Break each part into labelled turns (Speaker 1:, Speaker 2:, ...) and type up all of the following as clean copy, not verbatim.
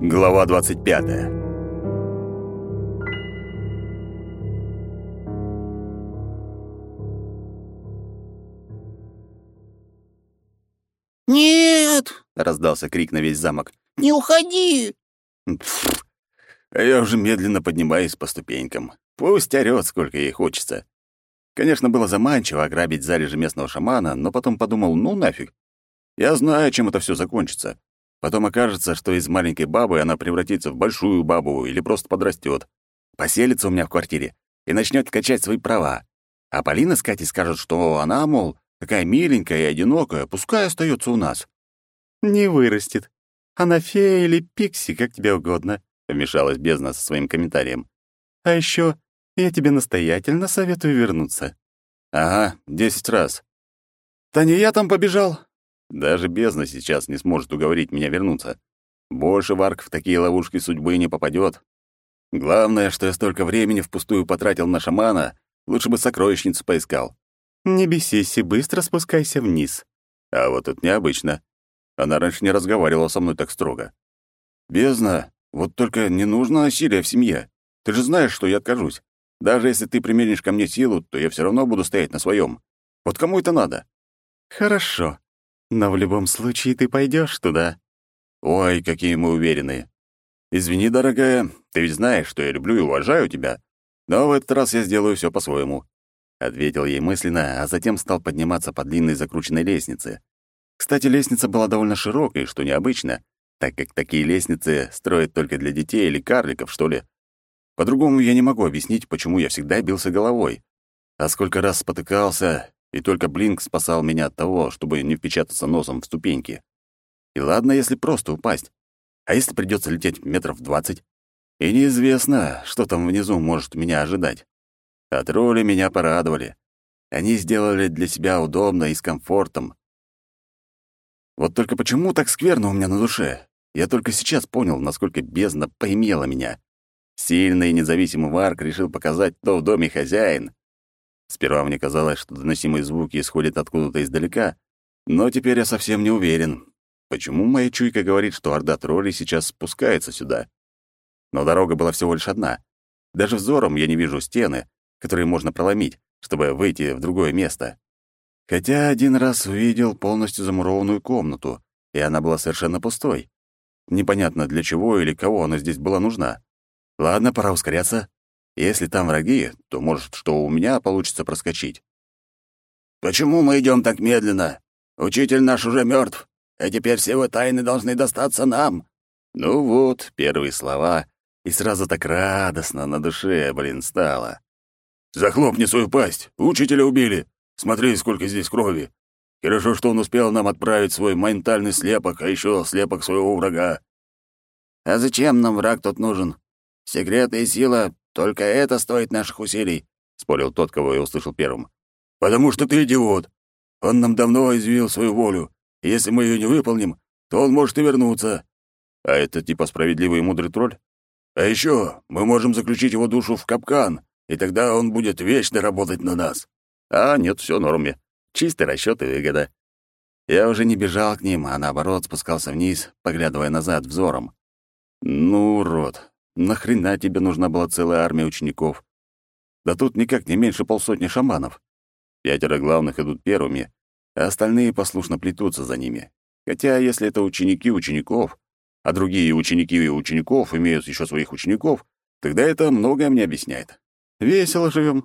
Speaker 1: Глава 25.
Speaker 2: «Нет!»
Speaker 1: — раздался крик на весь замок.
Speaker 2: «Не уходи!»
Speaker 1: Пф, а я уже медленно поднимаюсь по ступенькам. Пусть орёт, сколько ей хочется. Конечно, было заманчиво ограбить залежи местного шамана, но потом подумал, ну нафиг. Я знаю, чем это все закончится. Потом окажется, что из маленькой бабы она превратится в большую бабу или просто подрастет, поселится у меня в квартире и начнет качать свои права. А Полина с Катей скажут, что она, мол, такая миленькая и одинокая, пускай остается у нас. «Не вырастет. Она фея или пикси, как тебе угодно», — вмешалась бездна со своим комментарием. «А еще я тебе настоятельно советую вернуться». «Ага, 10 раз». «Да не я там побежал». Даже бездна сейчас не сможет уговорить меня вернуться. Больше Варк в такие ловушки судьбы не попадет. Главное, что я столько времени впустую потратил на шамана, лучше бы сокровищницу поискал. «Не бесись и быстро спускайся вниз». А вот это необычно. Она раньше не разговаривала со мной так строго. «Бездна, вот только не нужно насилия в семье. Ты же знаешь, что я откажусь. Даже если ты применишь ко мне силу, то я все равно буду стоять на своем. Вот кому это надо?» «Хорошо. Но в любом случае ты пойдешь туда». «Ой, какие мы уверенные. Извини, дорогая, ты ведь знаешь, что я люблю и уважаю тебя. Но в этот раз я сделаю все по-своему», — ответил ей мысленно, а затем стал подниматься по длинной закрученной лестнице. Кстати, лестница была довольно широкой, что необычно, так как такие лестницы строят только для детей или карликов, что ли. По-другому я не могу объяснить, почему я всегда бился головой. А сколько раз спотыкался, и только Блинк спасал меня от того, чтобы не впечататься носом в ступеньки. И ладно, если просто упасть. А если придется лететь метров 20? И неизвестно, что там внизу может меня ожидать. А тролли меня порадовали. Они сделали для себя удобно и с комфортом. Вот только почему так скверно у меня на душе? Я только сейчас понял, насколько бездна поимела меня. Сильный и независимый Варк решил показать, кто в доме хозяин. Сперва мне казалось, что доносимые звуки исходят откуда-то издалека, но теперь я совсем не уверен. Почему моя чуйка говорит, что орда троллей сейчас спускается сюда? Но дорога была всего лишь одна. Даже взором я не вижу стены, которые можно проломить, чтобы выйти в другое место. Хотя один раз увидел полностью замурованную комнату, и она была совершенно пустой. Непонятно, для чего или кого она здесь была нужна. Ладно, пора ускоряться. Если там враги, то, может, что у меня получится проскочить.
Speaker 2: «Почему мы идем так медленно? Учитель наш уже мертв, а теперь все его тайны должны достаться нам».
Speaker 1: Ну вот, первые слова, и сразу так радостно на душе, стало.
Speaker 2: «Захлопни свою пасть! Учителя убили! Смотри, сколько здесь крови! Хорошо, что он успел нам отправить свой ментальный слепок, а еще слепок своего врага». «А зачем нам враг тут нужен? Секреты и сила — только это стоит наших усилий», — спорил тот, кого я услышал первым.
Speaker 1: «Потому что ты идиот. Он нам давно изъявил свою волю, и если мы ее не выполним, то он может и вернуться. А это типа справедливый и мудрый тролль? А еще мы можем заключить его душу в капкан, и тогда он будет вечно работать на нас». А нет, все в норме. Чистый расчет и выгода. Я уже не бежал к ним, а наоборот спускался вниз, поглядывая назад взором. Ну, урод, нахрена тебе нужна была целая армия учеников? Да тут никак не меньше полсотни шаманов. 5 главных идут первыми, а остальные послушно плетутся за ними. Хотя, если это ученики учеников, а другие ученики и учеников имеют еще своих учеников, тогда это многое мне объясняет. Весело живем.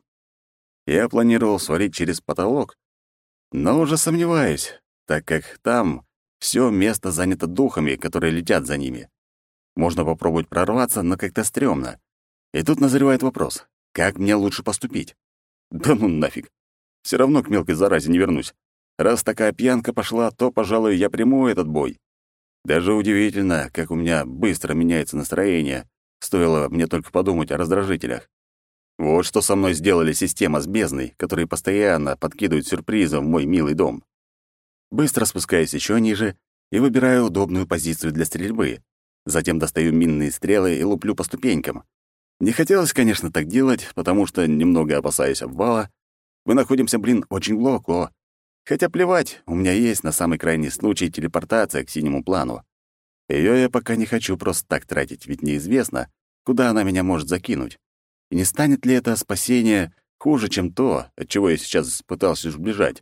Speaker 1: Я планировал свалить через потолок, но уже сомневаюсь, так как там все место занято духами, которые летят за ними. Можно попробовать прорваться, но как-то стрёмно. И тут назревает вопрос, как мне лучше поступить? Да ну нафиг. Все равно к мелкой заразе не вернусь. Раз такая пьянка пошла, то, пожалуй, я приму этот бой. Даже удивительно, как у меня быстро меняется настроение, стоило мне только подумать о раздражителях. Вот что со мной сделали система с бездной, которые постоянно подкидывают сюрпризы в мой милый дом. Быстро спускаюсь еще ниже и выбираю удобную позицию для стрельбы. Затем достаю минные стрелы и луплю по ступенькам. Не хотелось, конечно, так делать, потому что немного опасаюсь обвала. Мы находимся, очень глубоко. Хотя плевать, у меня есть на самый крайний случай телепортация к синему плану. Ее я пока не хочу просто так тратить, ведь неизвестно, куда она меня может закинуть. И не станет ли это спасение хуже, чем то, от чего я сейчас пытался сбежать?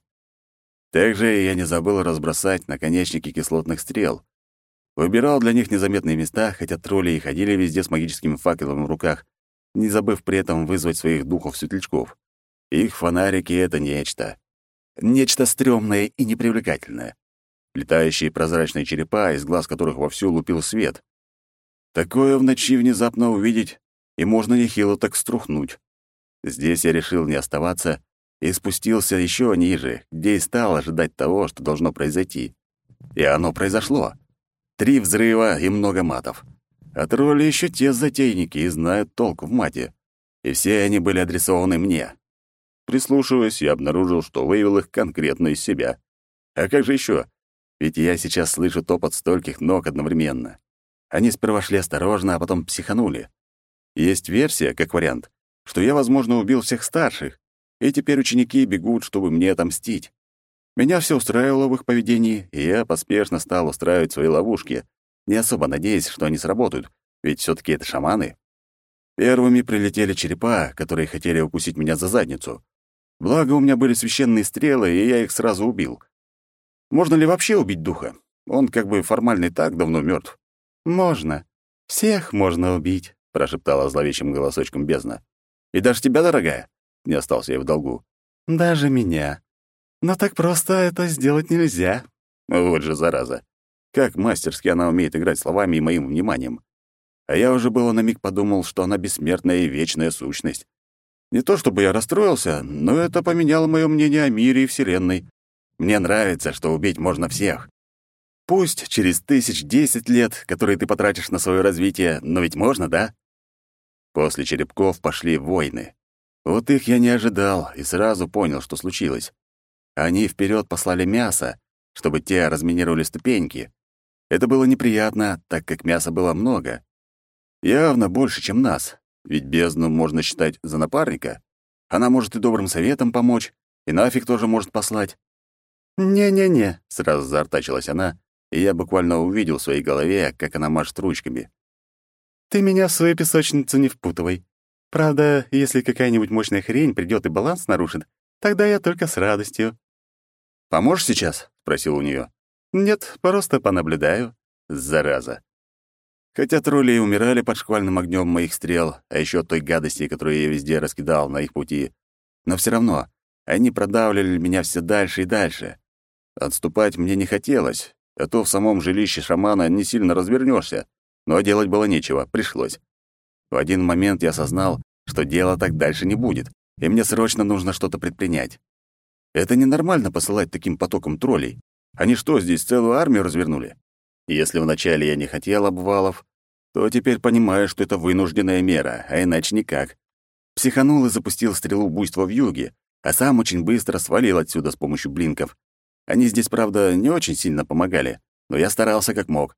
Speaker 1: Также я не забыл разбросать наконечники кислотных стрел. Выбирал для них незаметные места, хотя тролли и ходили везде с магическими факелами в руках, не забыв при этом вызвать своих духов-светлячков. Их фонарики — это нечто. Нечто стрёмное и непривлекательное. Летающие прозрачные черепа, из глаз которых вовсю лупил свет. Такое в ночи внезапно увидеть, и можно нехило так струхнуть. Здесь я решил не оставаться и спустился еще ниже, где и стал ожидать того, что должно произойти. И оно произошло. 3 взрыва и много матов. А тролли еще те затейники и знают толк в мате. И все они были адресованы мне. Прислушиваясь, я обнаружил, что вывел их конкретно из себя. А как же еще? Ведь я сейчас слышу топот стольких ног одновременно. Они сперва шли осторожно, а потом психанули. Есть версия, как вариант, что я, возможно, убил всех старших, и теперь ученики бегут, чтобы мне отомстить. Меня все устраивало в их поведении, и я поспешно стал устраивать свои ловушки, не особо надеясь, что они сработают, ведь все таки это шаманы. Первыми прилетели черепа, которые хотели укусить меня за задницу. Благо, у меня были священные стрелы, и я их сразу убил. Можно ли вообще убить духа? Он как бы формально и так давно мертв. «Можно. Всех можно убить», — прошептала зловещим голосочком бездна. «И даже тебя, дорогая?» — не остался я в долгу. «Даже меня. Но так просто это сделать нельзя». Вот же зараза. Как мастерски она умеет играть словами и моим вниманием. А я уже было на миг подумал, что она бессмертная и вечная сущность. Не то чтобы я расстроился, но это поменяло моё мнение о мире и Вселенной. Мне нравится, что убить можно всех. Пусть через 1010 лет, которые ты потратишь на своё развитие, но ведь можно, да? После черепков пошли войны. Вот их я не ожидал и сразу понял, что случилось. Они вперед послали мясо, чтобы те разминировали ступеньки. Это было неприятно, так как мяса было много. Явно больше, чем нас, ведь бездну можно считать за напарника. Она может и добрым советом помочь, и нафиг тоже может послать. «Не-не-не», — сразу заортачилась она, и я буквально увидел в своей голове, как она машет ручками. «Ты меня в свою песочницу не впутывай. Правда, если какая-нибудь мощная хрень придёт и баланс нарушит, тогда я только с радостью». «Поможешь сейчас?» — спросил у неё. «Нет, просто понаблюдаю. Зараза». Хотя тролли и умирали под шквальным огнём моих стрел, а ещё той гадости, которую я везде раскидал на их пути, но всё равно они продавливали меня всё дальше и дальше. Отступать мне не хотелось, а то в самом жилище шамана не сильно развернёшься, но делать было нечего, пришлось. В один момент я осознал, что дело так дальше не будет, и мне срочно нужно что-то предпринять. Это ненормально посылать таким потоком троллей. Они что, здесь целую армию развернули? И если вначале я не хотел обвалов, то теперь понимаю, что это вынужденная мера, а иначе никак. Психанул и запустил стрелу буйства в юге, а сам очень быстро свалил отсюда с помощью блинков. Они здесь, правда, не очень сильно помогали, но я старался как мог.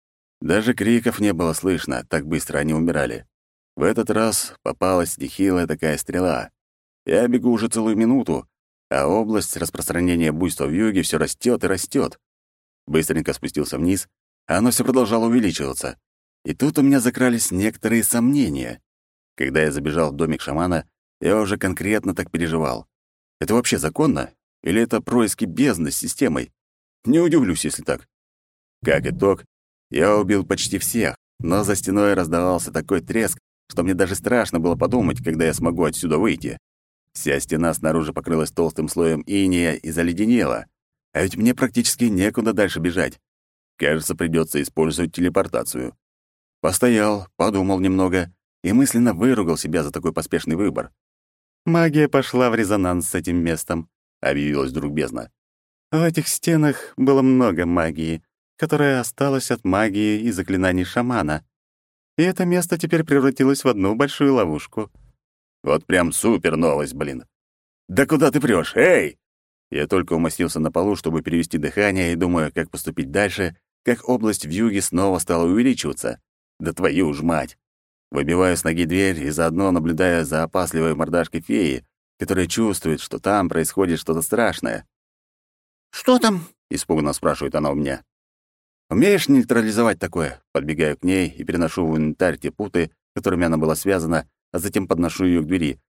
Speaker 1: Даже криков не было слышно, так быстро они умирали. В этот раз попалась нехилая такая стрела. Я бегу уже целую минуту, а область распространения буйства в юге все растет и растет. Быстренько спустился вниз, а оно все продолжало увеличиваться. И тут у меня закрались некоторые сомнения. Когда я забежал в домик шамана, я уже конкретно так переживал. Это вообще законно? Или это происки бездны с системой? Не удивлюсь, если так. Как итог, я убил почти всех, но за стеной раздавался такой треск, что мне даже страшно было подумать, когда я смогу отсюда выйти. Вся стена снаружи покрылась толстым слоем инея и заледенела. А ведь мне практически некуда дальше бежать. Кажется, придётся использовать телепортацию. Постоял, подумал немного и мысленно выругал себя за такой поспешный выбор. «Магия пошла в резонанс с этим местом», — объявилась вдруг бездна. «В этих стенах было много магии, которая осталась от магии и заклинаний шамана. И это место теперь превратилось в одну большую ловушку». Вот прям супер новость, блин. «Да куда ты прёшь? Эй!» Я только умостился на полу, чтобы перевести дыхание, и думаю, как поступить дальше, как область в юге снова стала увеличиваться. Да твою ж мать! Выбиваю с ноги дверь и заодно наблюдаю за опасливой мордашкой феи, которая чувствует, что там происходит что-то страшное.
Speaker 2: «Что там?»
Speaker 1: — испуганно спрашивает она у меня. Умеешь нейтрализовать такое?» Подбегаю к ней и переношу в инвентарь те путы, которыми она была связана, а затем подношу ее к двери.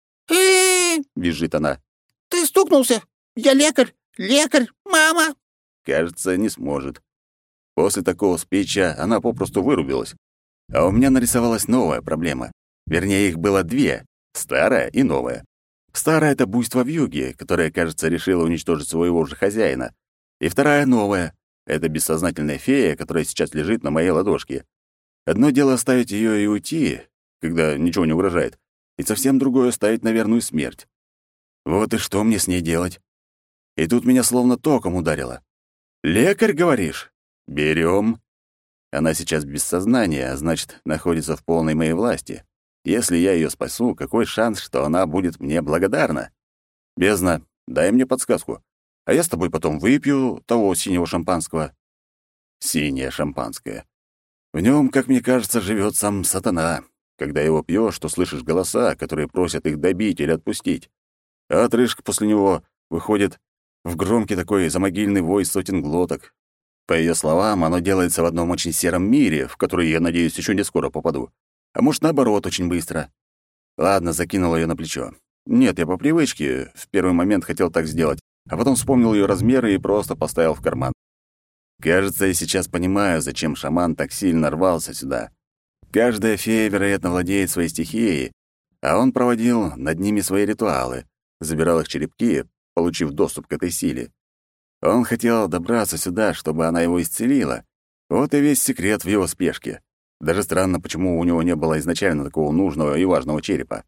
Speaker 1: Визжит она.
Speaker 2: Ты стукнулся? Я лекарь! Лекарь! Мама!»
Speaker 1: Кажется, не сможет. После такого спича она попросту вырубилась. А у меня нарисовалась новая проблема. Вернее, их было две — старая и новая. Старая — это буйство вьюги, которое, кажется, решило уничтожить своего же хозяина. И вторая — новая — это бессознательная фея, которая сейчас лежит на моей ладошке. Одно дело оставить ее и уйти, когда ничего не угрожает, и совсем другое — ставить на верную смерть. Вот и что мне с ней делать? И тут меня словно током ударило. «Лекарь, говоришь? Берем. Она сейчас без сознания, а значит, находится в полной моей власти. Если я ее спасу, какой шанс, что она будет мне благодарна? Бездна, дай мне подсказку, а я с тобой потом выпью того синего шампанского». Синее шампанское. В нем, как мне кажется, живет сам сатана. Когда его пьешь, то слышишь голоса, которые просят их добить или отпустить. А отрыжка после него выходит в громкий такой замогильный вой сотен глоток. По ее словам, оно делается в одном очень сером мире, в который, я надеюсь, еще не скоро попаду. А может, наоборот, очень быстро. Ладно, закинул ее на плечо. Нет, я по привычке в первый момент хотел так сделать, а потом вспомнил ее размеры и просто поставил в карман. Кажется, я сейчас понимаю, зачем шаман так сильно рвался сюда. Каждая фея, вероятно, владеет своей стихией, а он проводил над ними свои ритуалы, забирал их черепки, получив доступ к этой силе. Он хотел добраться сюда, чтобы она его исцелила. Вот и весь секрет в его спешке. Даже странно, почему у него не было изначально такого нужного и важного черепа.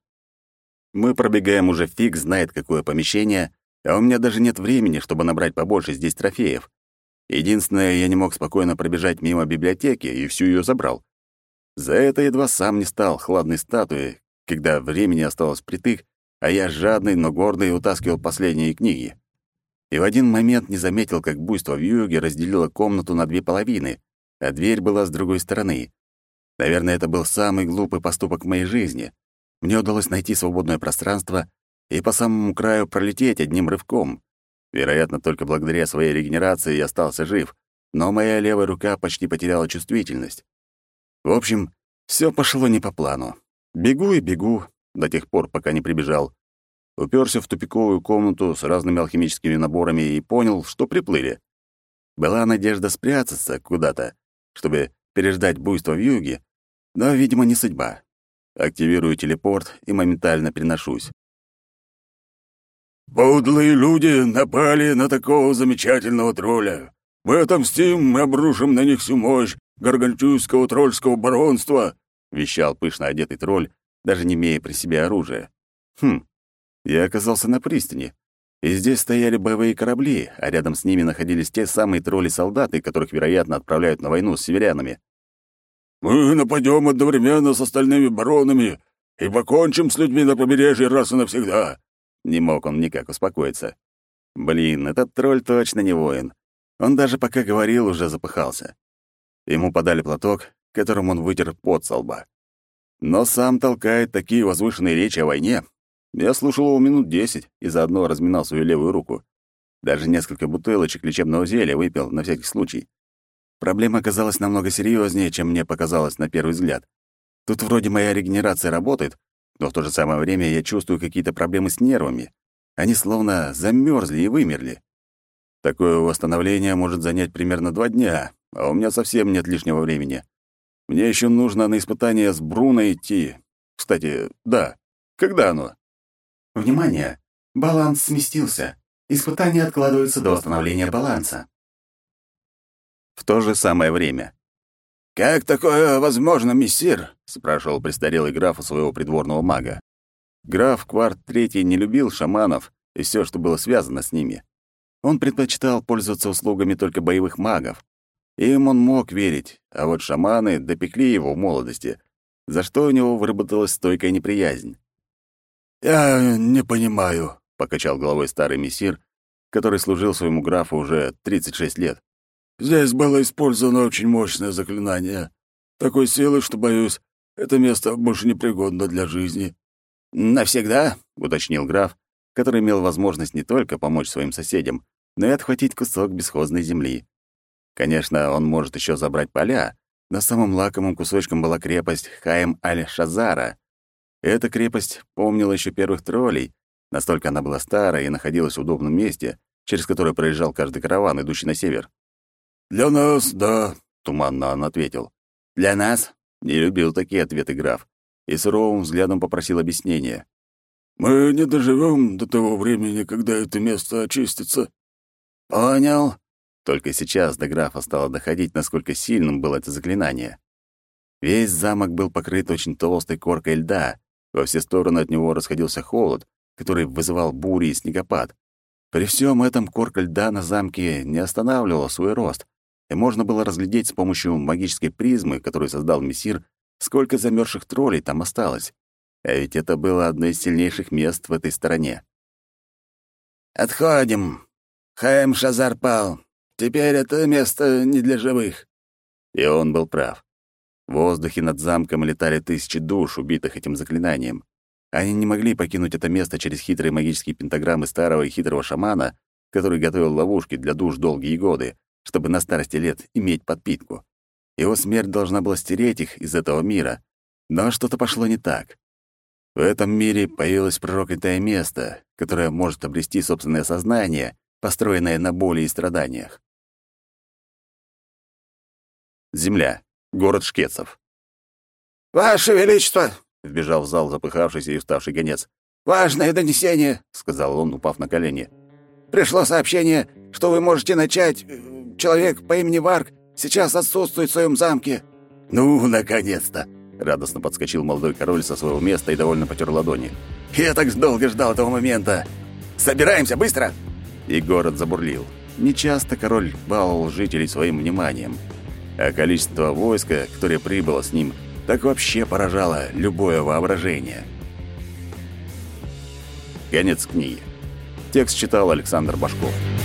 Speaker 1: Мы пробегаем уже фиг знает какое помещение, а у меня даже нет времени, чтобы набрать побольше здесь трофеев. Единственное, я не мог спокойно пробежать мимо библиотеки и всю ее забрал. За это едва сам не стал хладной статуей, когда времени осталось впритык, а я жадный, но гордый утаскивал последние книги. И в один момент не заметил, как буйство вьюги разделило комнату на две половины, а дверь была с другой стороны. Наверное, это был самый глупый поступок в моей жизни. Мне удалось найти свободное пространство и по самому краю пролететь одним рывком. Вероятно, только благодаря своей регенерации я остался жив, но моя левая рука почти потеряла чувствительность. В общем, все пошло не по плану. Бегу и бегу до тех пор, пока не прибежал. Уперся в тупиковую комнату с разными алхимическими наборами и понял, что приплыли. Была надежда спрятаться куда-то, чтобы переждать буйство вьюги, но, видимо, не судьба. Активирую телепорт и моментально переношусь.
Speaker 2: «Подлые люди напали на такого замечательного тролля. Мы отомстим и обрушим на них всю мощь гаргантюйского тролльского баронства», — вещал пышно одетый тролль, даже не имея при себе оружия. Я оказался на пристани, и здесь стояли боевые корабли, а рядом с ними находились те самые тролли-солдаты, которых, вероятно, отправляют на войну с северянами. «Мы нападем одновременно с остальными баронами и покончим с людьми на побережье раз и навсегда».
Speaker 1: Не мог он никак успокоиться. Блин, этот тролль точно не воин. Он даже пока говорил, уже запыхался. Ему подали платок, которым он вытер пот со лба. Но сам толкает такие возвышенные речи о войне. Я слушал его минут 10 и заодно разминал свою левую руку. Даже несколько бутылочек лечебного зелья выпил на всякий случай. Проблема оказалась намного серьезнее, чем мне показалось на первый взгляд. Тут вроде моя регенерация работает, но в то же самое время я чувствую какие-то проблемы с нервами. Они словно замерзли и вымерли. Такое восстановление может занять примерно 2 дня, а у меня совсем нет лишнего времени. Мне еще нужно на испытание с Бруно идти. Кстати, да. Когда оно?
Speaker 3: Внимание! Баланс сместился. Испытание откладывается до восстановления баланса.
Speaker 1: В то же самое время.
Speaker 2: «Как такое возможно, мессир?» — спрашивал престарелый граф у своего придворного мага.
Speaker 1: Граф Кварт III не любил шаманов и все, что было связано с ними. Он предпочитал пользоваться услугами только боевых магов. Им он мог верить, а вот шаманы допекли его в молодости, за что у него выработалась стойкая неприязнь.
Speaker 2: «Я не понимаю»,
Speaker 1: — покачал головой старый мессир, который служил своему графу уже 36 лет.
Speaker 2: «Здесь было использовано очень мощное заклинание. Такой силы, что, боюсь, это место больше не пригодно для жизни».
Speaker 1: «Навсегда?» — уточнил граф, который имел возможность не только помочь своим соседям, но и отхватить кусок бесхозной земли. Конечно, он может еще забрать поля, но самым лакомым кусочком была крепость Хаим-аль-Шазара. Эта крепость помнила еще первых троллей, настолько она была старая и находилась в удобном месте, через которое проезжал каждый караван, идущий на север.
Speaker 2: «Для нас, да», — туманно он ответил.
Speaker 1: «Для нас?» — не любил такие ответы граф и суровым взглядом попросил объяснения.
Speaker 2: «Мы не доживем до того времени, когда это место очистится».
Speaker 1: «Понял». Только сейчас до графа стало доходить, насколько сильным было это заклинание. Весь замок был покрыт очень толстой коркой льда, во все стороны от него расходился холод, который вызывал бури и снегопад. При всем этом корка льда на замке не останавливала свой рост, и можно было разглядеть с помощью магической призмы, которую создал мессир, сколько замерзших троллей там осталось. А ведь это было одно из сильнейших мест в этой стороне.
Speaker 2: «Отходим. Хаим-Шазар пал. Теперь это место не для живых».
Speaker 1: И он был прав. В воздухе над замком летали тысячи душ, убитых этим заклинанием. Они не могли покинуть это место через хитрые магические пентаграммы старого и хитрого шамана, который готовил ловушки для душ долгие годы, чтобы на старости лет иметь подпитку. Его смерть должна была стереть их из этого мира, но что-то пошло не так. В этом мире появилось проклятое место, которое может обрести собственное сознание, построенное на боли и страданиях. Земля. Город Шкетцев.
Speaker 2: «Ваше Величество!»
Speaker 1: — вбежал в зал запыхавшийся и уставший гонец.
Speaker 2: «Важное донесение!» — сказал он, упав на колени. «Пришло сообщение, что вы можете начать. Человек по имени Варк сейчас отсутствует в своем замке».
Speaker 1: «Ну, наконец-то!» — радостно подскочил молодой король со своего места и довольно потер ладони. «Я так долго ждал этого момента! Собираемся, быстро!» И город забурлил. Нечасто король баловал жителей своим вниманием, а количество войска, которое прибыло с ним, так вообще поражало любое воображение. Конец книги. Текст читал Александр Башков.